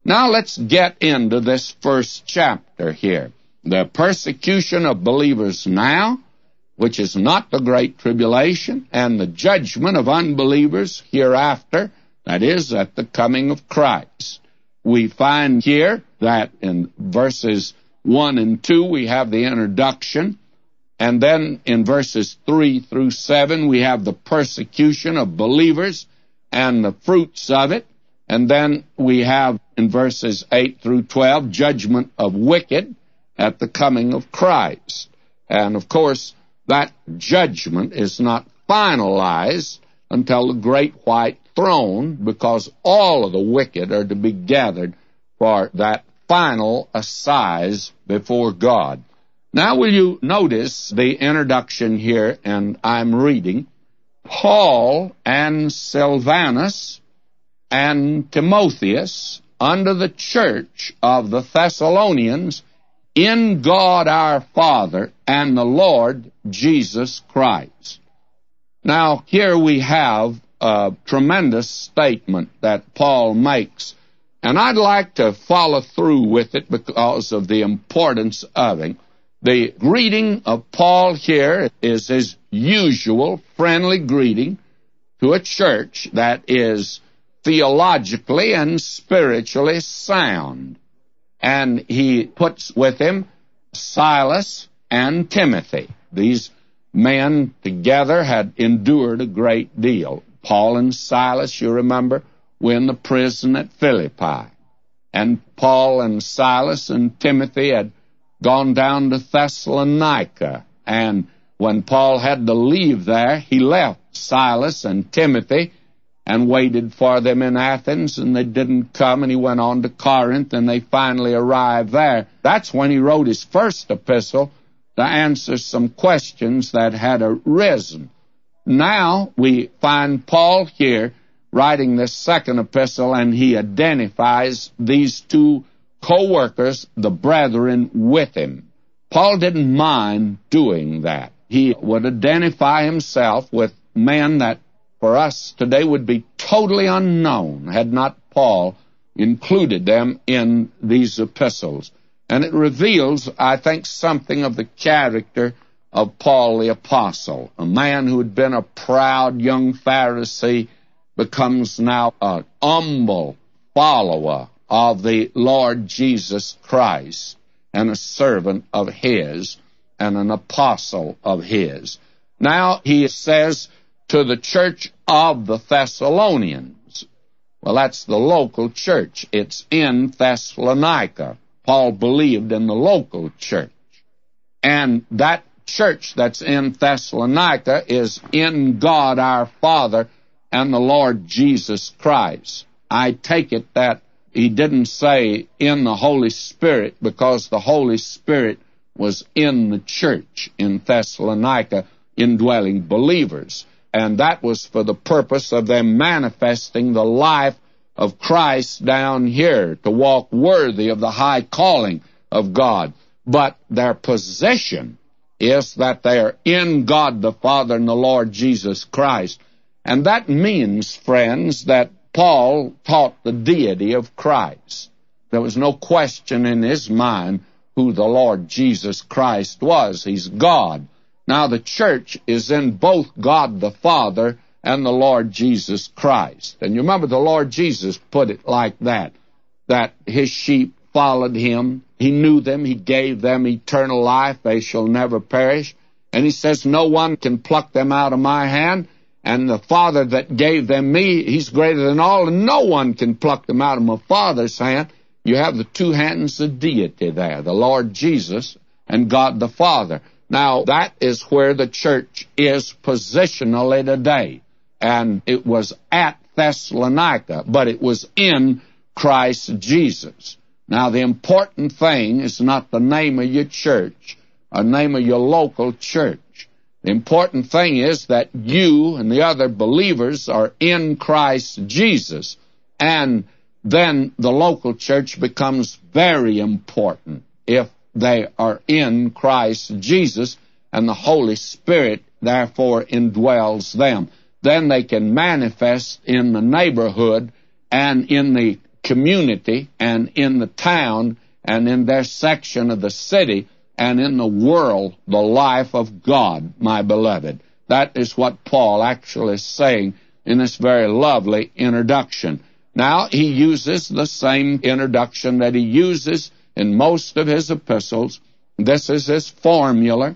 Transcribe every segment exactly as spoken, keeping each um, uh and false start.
Now let's get into this first chapter here. The persecution of believers now, which is not the Great Tribulation, and the judgment of unbelievers hereafter, that is, at the coming of Christ. We find here that in verses one and two we have the introduction, and then in verses three through seven we have the persecution of believers and the fruits of it, and then we have in verses eight through twelve judgment of wicked at the coming of Christ. And of course, that judgment is not finalized until the great white throne, because all of the wicked are to be gathered for that final assize before God. Now will you notice the introduction here, and I'm reading, Paul and Silvanus and Timotheus unto the church of the Thessalonians in God our Father and the Lord Jesus Christ. Now here we have a tremendous statement that Paul makes, and I'd like to follow through with it because of the importance of it. The greeting of Paul here is his usual friendly greeting to a church that is theologically and spiritually sound. And he puts with him Silas and Timothy. These men together had endured a great deal. Paul and Silas, you remember, were in the prison at Philippi. And Paul and Silas and Timothy had gone down to Thessalonica. And when Paul had to leave there, he left Silas and Timothy and waited for them in Athens, and they didn't come, and he went on to Corinth, and they finally arrived there. That's when he wrote his first epistle to answer some questions that had arisen. Now we find Paul here writing this second epistle, and he identifies these two co-workers, the brethren, with him. Paul didn't mind doing that. He would identify himself with men that for us today would be totally unknown had not Paul included them in these epistles. And it reveals, I think, something of the character of Paul the Apostle. A man who had been a proud young Pharisee becomes now an humble follower of the Lord Jesus Christ and a servant of His and an apostle of His. Now he says to the church of the Thessalonians. Well, that's the local church. It's in Thessalonica. Paul believed in the local church. And that church that's in Thessalonica is in God our Father and the Lord Jesus Christ. I take it that he didn't say in the Holy Spirit, because the Holy Spirit was in the church in Thessalonica, indwelling believers. And that was for the purpose of them manifesting the life of Christ down here, to walk worthy of the high calling of God. But their position is that they are in God the Father and the Lord Jesus Christ. And that means, friends, that Paul taught the deity of Christ. There was no question in his mind who the Lord Jesus Christ was. He's God. Now the church is in both God the Father and the Lord Jesus Christ. And you remember the Lord Jesus put it like that, that his sheep followed him. He knew them. He gave them eternal life. They shall never perish. And he says, no one can pluck them out of my hand. And the Father that gave them me, he's greater than all, and no one can pluck them out of my Father's hand. You have the two hands of deity there, the Lord Jesus and God the Father. Now, that is where the church is positionally today. And it was at Thessalonica, but it was in Christ Jesus. Now, the important thing is not the name of your church or name of your local church. The important thing is that you and the other believers are in Christ Jesus, and then the local church becomes very important if they are in Christ Jesus, and the Holy Spirit therefore indwells them. Then they can manifest in the neighborhood and in the community and in the town and in their section of the city and in the world the life of God, my beloved. That is what Paul actually is saying in this very lovely introduction. Now, he uses the same introduction that he uses in most of his epistles. This is his formula.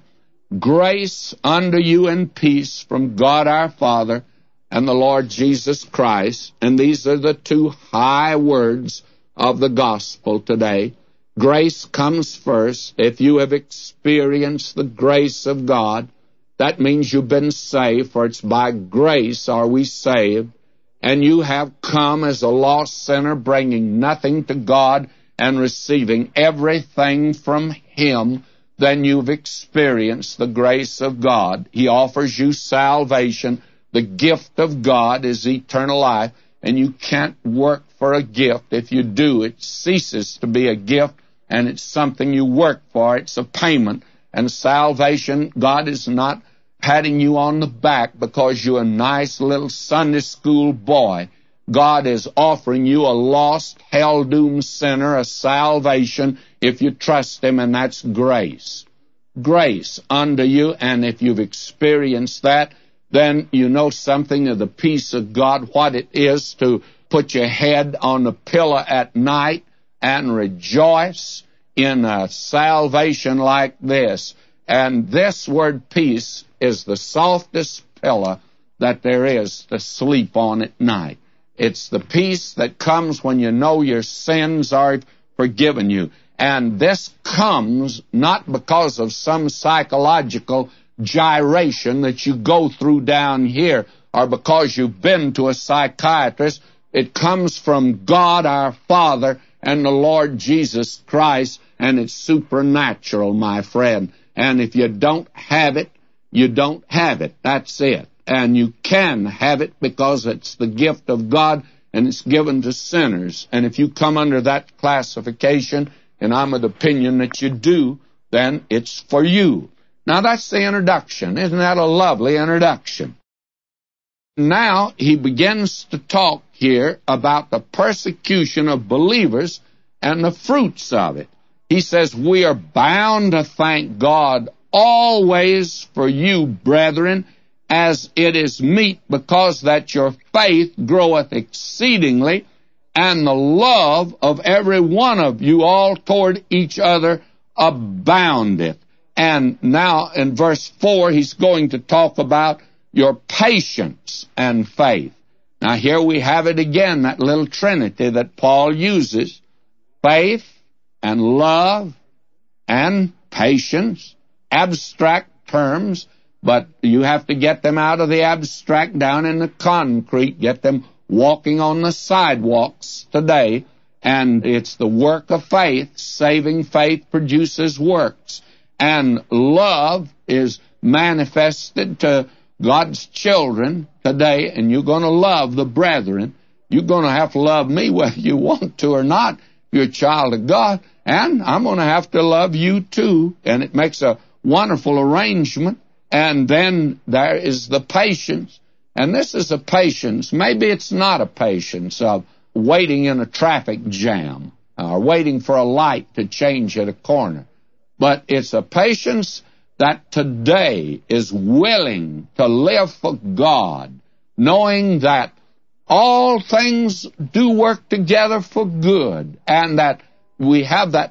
Grace unto you and peace from God our Father and the Lord Jesus Christ. And these are the two high words of the gospel today. Grace comes first. If you have experienced the grace of God, that means you've been saved, for it's by grace are we saved. And you have come as a lost sinner, bringing nothing to God and receiving everything from Him. Then you've experienced the grace of God. He offers you salvation. The gift of God is eternal life, and you can't work for a gift. If you do, it ceases to be a gift, and it's something you work for. It's a payment. And salvation, God is not patting you on the back because you're a nice little Sunday school boy. God is offering you a lost, hell-doomed sinner a salvation if you trust Him, and that's grace. Grace unto you, and if you've experienced that, then you know something of the peace of God, what it is to put your head on the pillow at night and rejoice in a salvation like this. And this word peace is the softest pillow that there is to sleep on at night. It's the peace that comes when you know your sins are forgiven you. And this comes not because of some psychological gyration that you go through down here or because you've been to a psychiatrist. It comes from God our Father and the Lord Jesus Christ, and it's supernatural, my friend. And if you don't have it, you don't have it. That's it. And you can have it because it's the gift of God and it's given to sinners. And if you come under that classification, and I'm of the opinion that you do, then it's for you. Now that's the introduction. Isn't that a lovely introduction? Now he begins to talk here about the persecution of believers and the fruits of it. He says, we are bound to thank God always for you, brethren, as it is meet, because that your faith groweth exceedingly, and the love of every one of you all toward each other aboundeth. And now in verse four, he's going to talk about your patience and faith. Now here we have it again, that little trinity that Paul uses. Faith and love and patience, abstract terms, but you have to get them out of the abstract down in the concrete, get them walking on the sidewalks today, and it's the work of faith. Saving faith produces works, and love is manifested to God's children today, and you're going to love the brethren. You're going to have to love me whether you want to or not. You're a child of God, and I'm going to have to love you too, and it makes a wonderful arrangement. And then there is the patience, and this is a patience. Maybe it's not a patience of waiting in a traffic jam or waiting for a light to change at a corner, but it's a patience that today is willing to live for God, knowing that all things do work together for good, and that we have that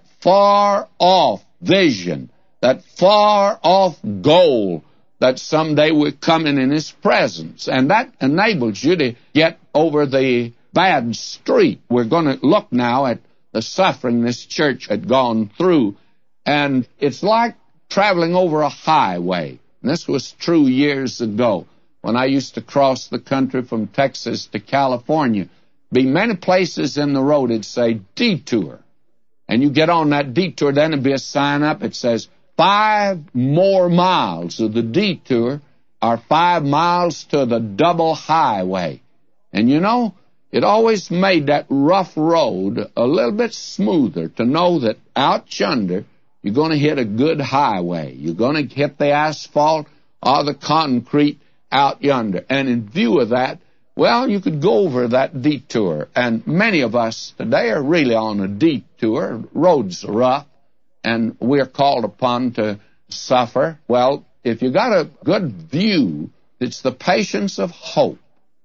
far-off vision, that far-off goal that someday we're coming in His presence. And that enables you to get over the bad street. We're going to look now at the suffering this church had gone through, and it's like traveling over a highway. And this was true years ago when I used to cross the country from Texas to California. Be many places in the road it'd say detour. And you get on that detour, then it'd be a sign up. It says five more miles of the detour are five miles to the double highway. And you know, it always made that rough road a little bit smoother to know that out yonder you're going to hit a good highway. You're going to hit the asphalt or the concrete out yonder. And in view of that, Well, you could go over that detour, and many of us today are really on a detour. Roads are rough, and we're called upon to suffer. Well, if you got a good view, it's the patience of hope.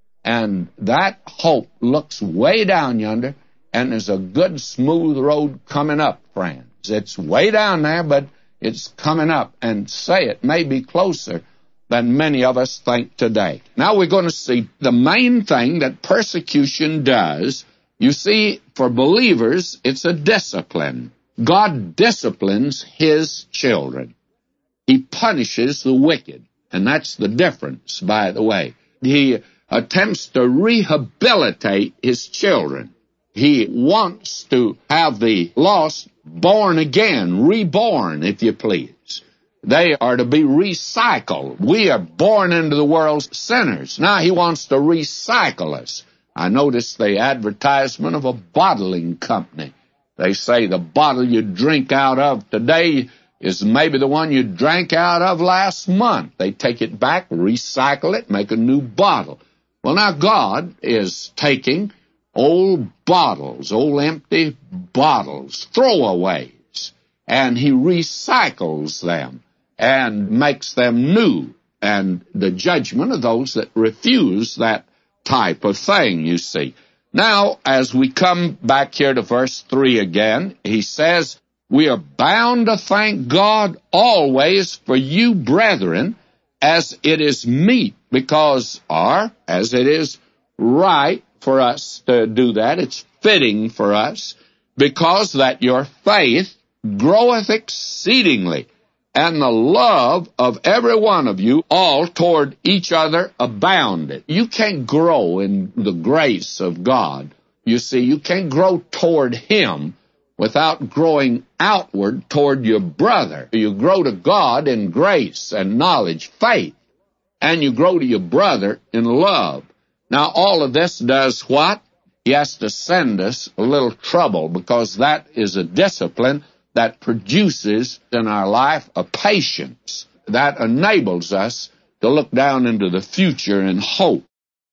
And that hope looks way down yonder, and there's a good smooth road coming up, friends. It's way down there, but it's coming up, and say it may be closer than many of us think today. Now we're going to see the main thing that persecution does. You see, for believers, it's a discipline. God disciplines His children. He punishes the wicked, and that's the difference, by the way. He attempts to rehabilitate His children. He wants to have the lost born again, reborn, if you please. They are to be recycled. We are born into the world sinners. Now He wants to recycle us. I noticed the advertisement of a bottling company. They say the bottle you drink out of today is maybe the one you drank out of last month. They take it back, recycle it, make a new bottle. Well, now God is taking old bottles, old empty bottles, throwaways, and He recycles them and makes them new, and the judgment of those that refuse that type of thing, you see. Now, as we come back here to verse three again, he says, we are bound to thank God always for you, brethren, as it is meet, because, or as it is right for us to do that, it's fitting for us, because that your faith groweth exceedingly, and the love of every one of you all toward each other abounded. You can't grow in the grace of God. You see, you can't grow toward Him without growing outward toward your brother. You grow to God in grace and knowledge, faith, and you grow to your brother in love. Now, all of this does what? He has to send us a little trouble, because that is a discipline that produces in our life a patience that enables us to look down into the future in hope.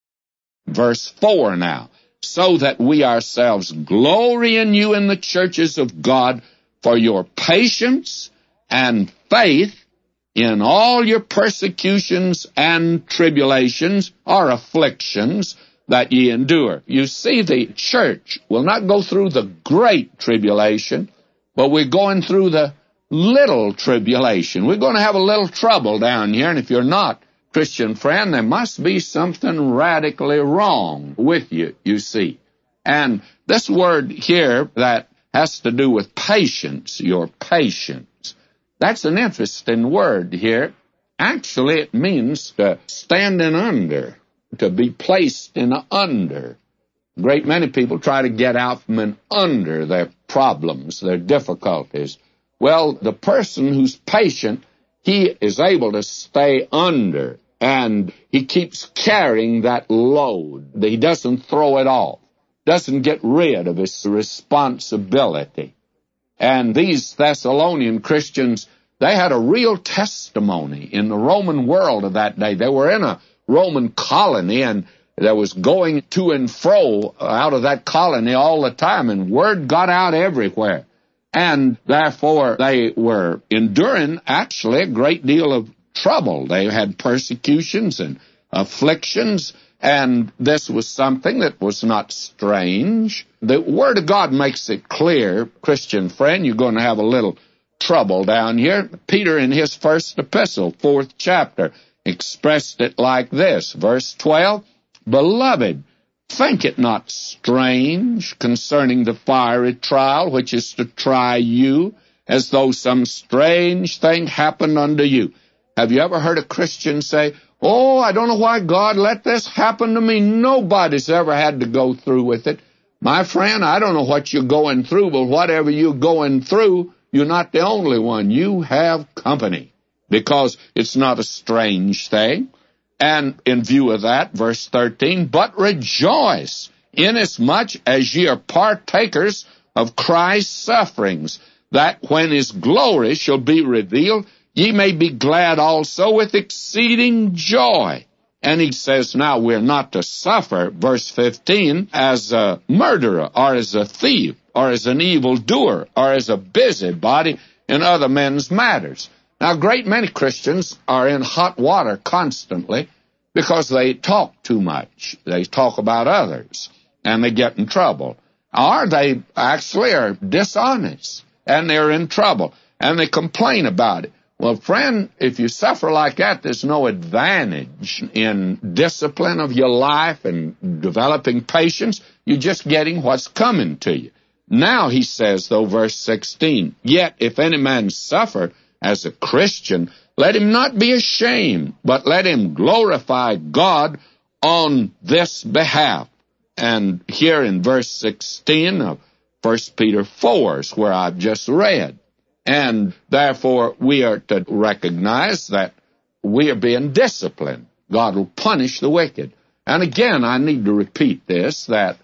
Verse four now, so that we ourselves glory in you in the churches of God for your patience and faith in all your persecutions and tribulations or afflictions that ye endure. You see, the church will not go through the great tribulation, but we're going through the little tribulation. We're going to have a little trouble down here, and if you're not, Christian friend, there must be something radically wrong with you, you see. And this word here that has to do with patience, your patience, that's an interesting word here. Actually, it means to stand in under, to be placed in a under. A great many people try to get out from an under their problems, their difficulties. Well, the person who's patient, he is able to stay under, and he keeps carrying that load. He doesn't throw it off, doesn't get rid of his responsibility. And these Thessalonian Christians, they had a real testimony in the Roman world of that day. They were in a Roman colony, and there was going to and fro out of that colony all the time, and word got out everywhere. And therefore, they were enduring, actually, a great deal of trouble. They had persecutions and afflictions, and this was something that was not strange. The Word of God makes it clear, Christian friend, you're going to have a little trouble down here. Peter, in his first epistle, fourth chapter, expressed it like this, verse twelve, Beloved, think it not strange concerning the fiery trial which is to try you, as though some strange thing happened unto you. Have you ever heard a Christian say, oh, I don't know why God let this happen to me. Nobody's ever had to go through with it. My friend, I don't know what you're going through, but whatever you're going through, you're not the only one. You have company, because it's not a strange thing. And in view of that, verse thirteen, but rejoice, inasmuch as ye are partakers of Christ's sufferings, that when his glory shall be revealed, ye may be glad also with exceeding joy. And he says now we're not to suffer, verse fifteen, as a murderer or as a thief or as an evildoer or as a busybody in other men's matters. Now, a great many Christians are in hot water constantly because they talk too much. They talk about others, and they get in trouble. Or they actually are dishonest, and they're in trouble, and they complain about it. Well, friend, if you suffer like that, there's no advantage in discipline of your life and developing patience. You're just getting what's coming to you. Now, he says, though, verse sixteen, yet if any man suffer as a Christian, let him not be ashamed, but let him glorify God on this behalf. And here in verse sixteen of First Peter four is where I've just read. And therefore, we are to recognize that we are being disciplined. God will punish the wicked. And again, I need to repeat this, that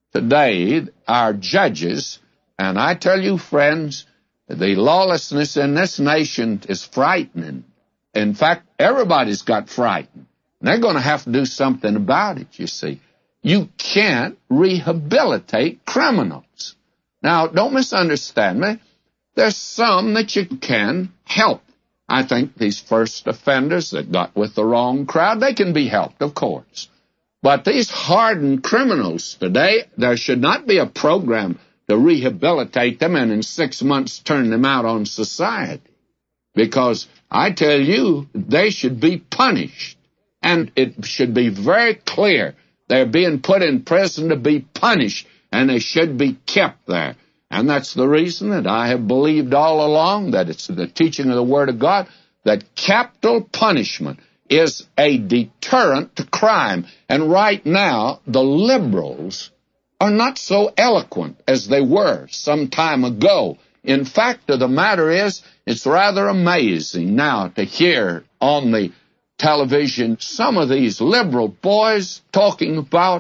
today our judges, and I tell you, friends, the lawlessness in this nation is frightening. In fact, everybody's got frightened. They're going to have to do something about it, you see. You can't rehabilitate criminals. Now, don't misunderstand me. There's some that you can help. I think these first offenders that got with the wrong crowd, they can be helped, of course. But these hardened criminals today, there should not be a program to rehabilitate them and in six months turn them out on society. Because I tell you, they should be punished. And it should be very clear they're being put in prison to be punished, and they should be kept there. And that's the reason that I have believed all along that it's the teaching of the Word of God that capital punishment is a deterrent to crime. And right now, the liberals are not so eloquent as they were some time ago. In fact, the matter is, it's rather amazing now to hear on the television some of these liberal boys talking about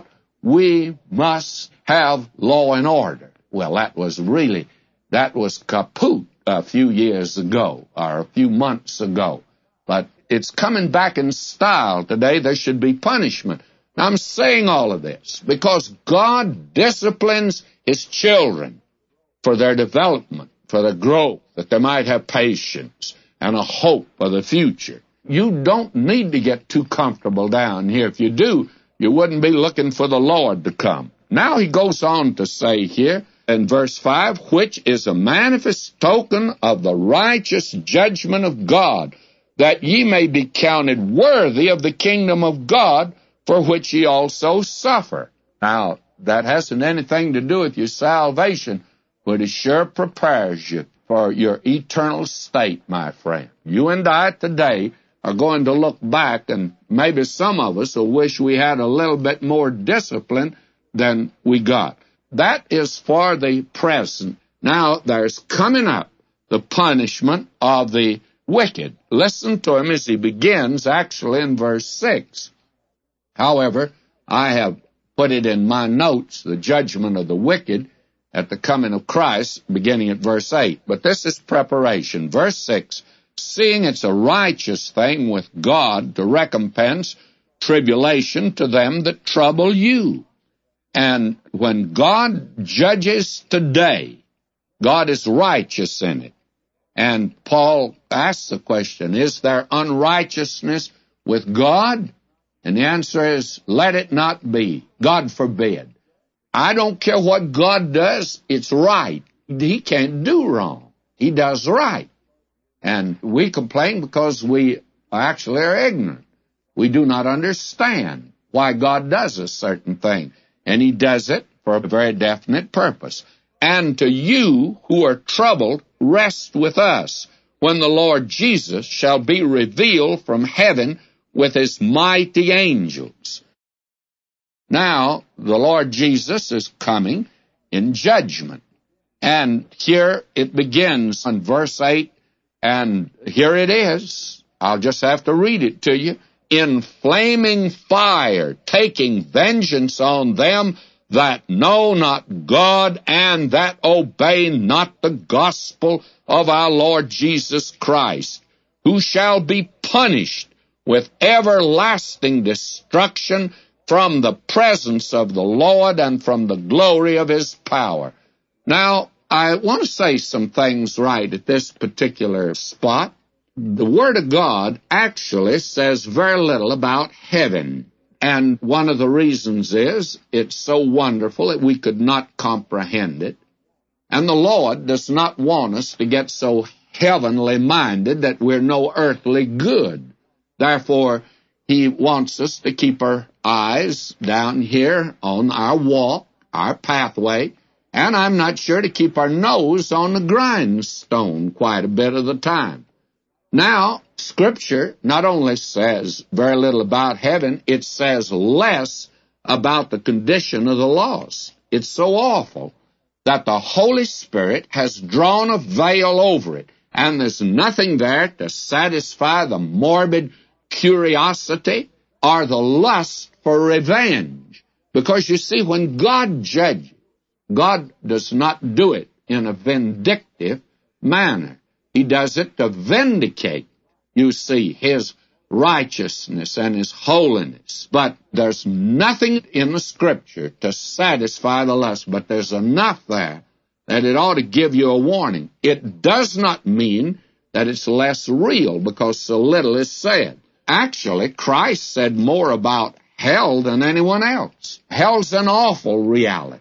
we must have law and order. Well, that was really, that was kaput a few years ago, or a few months ago. But it's coming back in style today. There should be punishment. Now, I'm saying all of this because God disciplines His children for their development, for their growth, that they might have patience and a hope for the future. You don't need to get too comfortable down here. If you do, you wouldn't be looking for the Lord to come. Now he goes on to say here, in verse five, which is a manifest token of the righteous judgment of God, that ye may be counted worthy of the kingdom of God, for which ye also suffer. Now, that hasn't anything to do with your salvation, but it sure prepares you for your eternal state, my friend. You and I today are going to look back, and maybe some of us will wish we had a little bit more discipline than we got. That is for the present. Now, there's coming up the punishment of the wicked. Listen to him as he begins, actually, in verse six. However, I have put it in my notes, the judgment of the wicked at the coming of Christ, beginning at verse eight. But this is preparation. Verse six, seeing it's a righteous thing with God to recompense tribulation to them that trouble you. And when God judges today, God is righteous in it. And Paul asks the question, is there unrighteousness with God? And the answer is, let it not be. God forbid. I don't care what God does, it's right. He can't do wrong. He does right. And we complain because we actually are ignorant. We do not understand why God does a certain thing. And He does it for a very definite purpose. And to you who are troubled, rest with us when the Lord Jesus shall be revealed from heaven with His mighty angels. Now, the Lord Jesus is coming in judgment. And here it begins in verse eight, and here it is. I'll just have to read it to you. In flaming fire, taking vengeance on them that know not God and that obey not the gospel of our Lord Jesus Christ, who shall be punished with everlasting destruction from the presence of the Lord and from the glory of His power. Now, I want to say some things right at this particular spot. The Word of God actually says very little about heaven. And one of the reasons is it's so wonderful that we could not comprehend it. And the Lord does not want us to get so heavenly minded that we're no earthly good. Therefore, He wants us to keep our eyes down here on our walk, our pathway, and I'm not sure to keep our nose on the grindstone quite a bit of the time. Now, Scripture not only says very little about heaven, it says less about the condition of the lost. It's so awful that the Holy Spirit has drawn a veil over it, and there's nothing there to satisfy the morbid curiosity or the lust for revenge. Because you see, when God judges, God does not do it in a vindictive manner. He does it to vindicate, you see, His righteousness and His holiness. But there's nothing in the Scripture to satisfy the lust, but there's enough there that it ought to give you a warning. It does not mean that it's less real because so little is said. Actually, Christ said more about hell than anyone else. Hell's an awful reality,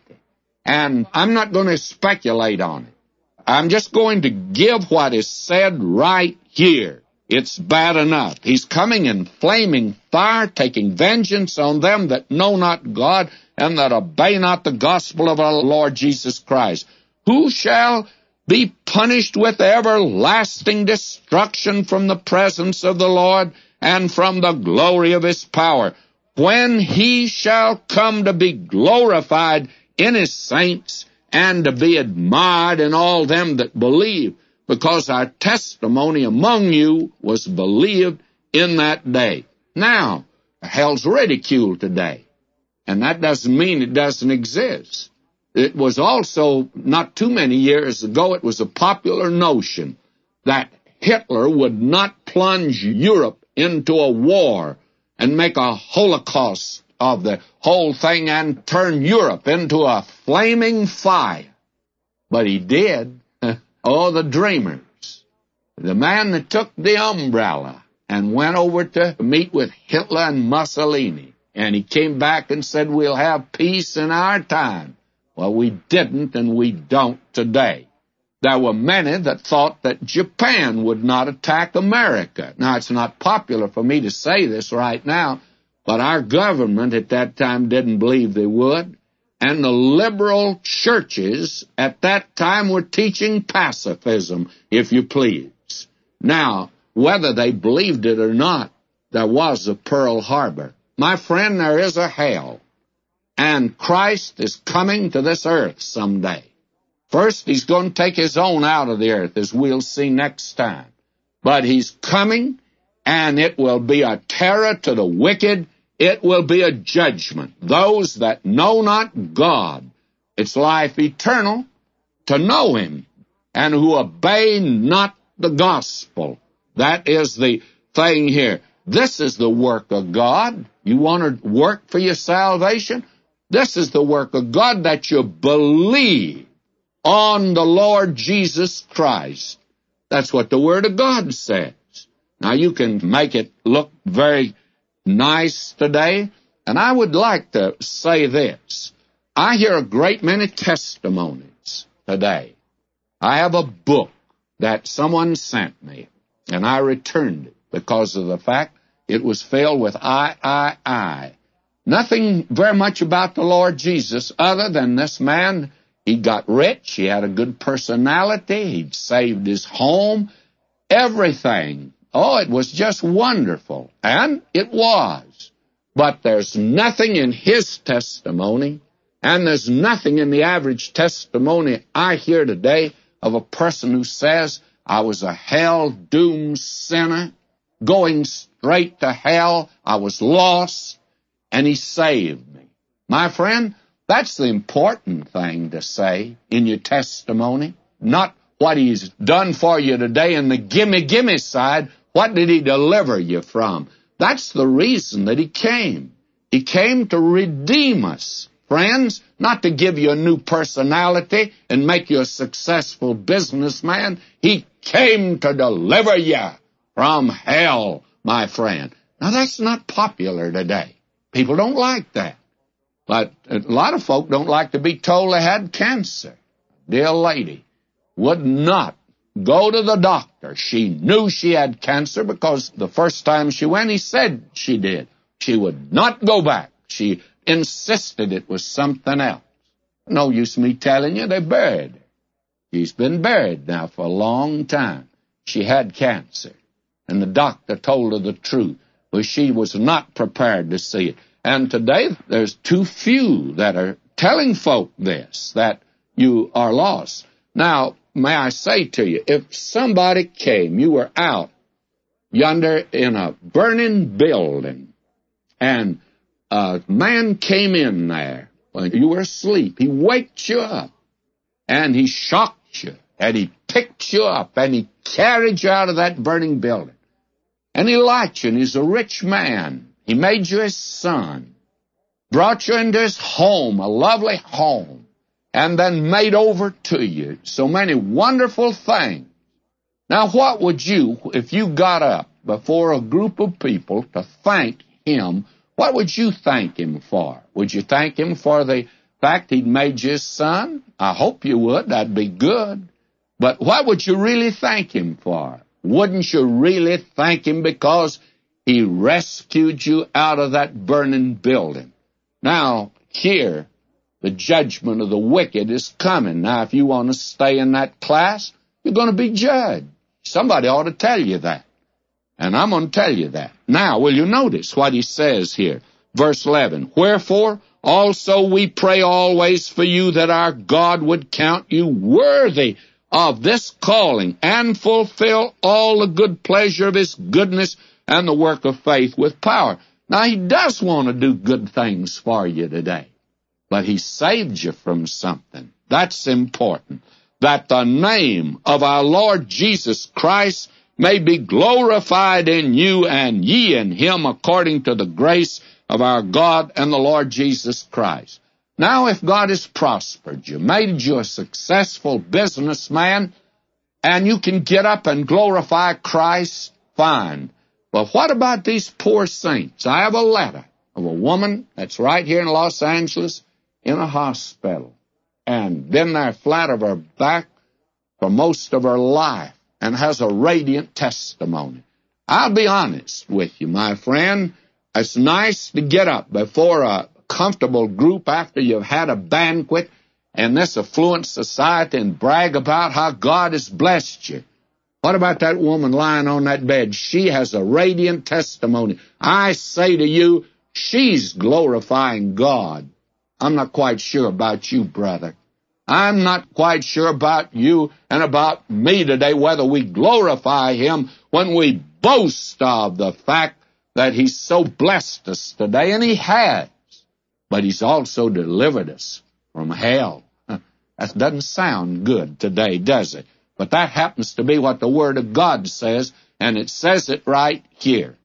and I'm not going to speculate on it. I'm just going to give what is said right here. It's bad enough. He's coming in flaming fire, taking vengeance on them that know not God and that obey not the gospel of our Lord Jesus Christ. Who shall be punished with everlasting destruction from the presence of the Lord and from the glory of His power, when He shall come to be glorified in His saints and to be admired in all them that believe, because our testimony among you was believed in that day. Now, hell's ridiculed today, and that doesn't mean it doesn't exist. It was also, not too many years ago, it was a popular notion that Hitler would not plunge Europe into a war and make a holocaust of the whole thing and turn Europe into a flaming fire. But he did. Oh, the dreamers. The man that took the umbrella and went over to meet with Hitler and Mussolini, and he came back and said, we'll have peace in our time. Well, we didn't, and we don't today. There were many that thought that Japan would not attack America. Now, it's not popular for me to say this right now, but our government at that time didn't believe they would, and the liberal churches at that time were teaching pacifism, if you please. Now, whether they believed it or not, there was a Pearl Harbor. My friend, there is a hell, and Christ is coming to this earth someday. First, He's going to take His own out of the earth, as we'll see next time. But He's coming, and it will be a terror to the wicked. It will be a judgment. Those that know not God, it's life eternal to know Him, and who obey not the gospel. That is the thing here. This is the work of God. You want to work for your salvation? This is the work of God, that you believe on the Lord Jesus Christ. That's what the Word of God says. Now, you can make it look very nice today, and I would like to say this. I hear a great many testimonies today. I have a book that someone sent me, and I returned it because of the fact it was filled with I, I, I. Nothing very much about the Lord Jesus other than this man. He got rich, he had a good personality, he'd saved his home, everything. Oh, it was just wonderful, and it was. But there's nothing in his testimony, and there's nothing in the average testimony I hear today of a person who says, I was a hell-doomed sinner, going straight to hell, I was lost, and He saved me. My friend, that's the important thing to say in your testimony, not what He's done for you today in the gimme-gimme side. What did He deliver you from? That's the reason that he came. He came to redeem us, friends, not to give you a new personality and make you a successful businessman. He came to deliver you from hell, my friend. Now, that's not popular today. People don't like that. But a lot of folk don't like to be told they had cancer. Dear lady would not go to the doctor. She knew she had cancer because the first time she went, he said she did. She would not go back. She insisted it was something else. No use me telling you, they buried her. She's been buried now for a long time. She had cancer, and the doctor told her the truth, but she was not prepared to see it. And today, there's too few that are telling folk this, that you are lost. Now, may I say to you, if somebody came, you were out yonder in a burning building, and a man came in there when you were asleep. He waked you up, and he shocked you, and he picked you up, and he carried you out of that burning building. And he liked you, and he's a rich man. He made you his son, brought you into his home, a lovely home, and then made over to you so many wonderful things. Now, what would you, if you got up before a group of people to thank him, what would you thank him for? Would you thank him for the fact he'd made you his son? I hope you would. That'd be good. But what would you really thank him for? Wouldn't you really thank him because he rescued you out of that burning building? Now, here, the judgment of the wicked is coming. Now, if you want to stay in that class, you're going to be judged. Somebody ought to tell you that. And I'm going to tell you that. Now, will you notice what he says here? Verse eleven, wherefore also we pray always for you that our God would count you worthy of this calling and fulfill all the good pleasure of his goodness and the work of faith with power. Now, he does want to do good things for you today, but he saved you from something. That's important. That the name of our Lord Jesus Christ may be glorified in you and ye in him according to the grace of our God and the Lord Jesus Christ. Now, if God has prospered you, made you a successful businessman, and you can get up and glorify Christ, fine. But what about these poor saints? I have a letter of a woman that's right here in Los Angeles in a hospital, and been there flat of her back for most of her life, and has a radiant testimony. I'll be honest with you, my friend. It's nice to get up before a comfortable group after you've had a banquet in this affluent society and brag about how God has blessed you. What about that woman lying on that bed? She has a radiant testimony. I say to you, she's glorifying God. I'm not quite sure about you, brother. I'm not quite sure about you and about me today, whether we glorify him when we boast of the fact that he's so blessed us today, and he has. But he's also delivered us from hell. That doesn't sound good today, does it? But that happens to be what the Word of God says, and it says it right here.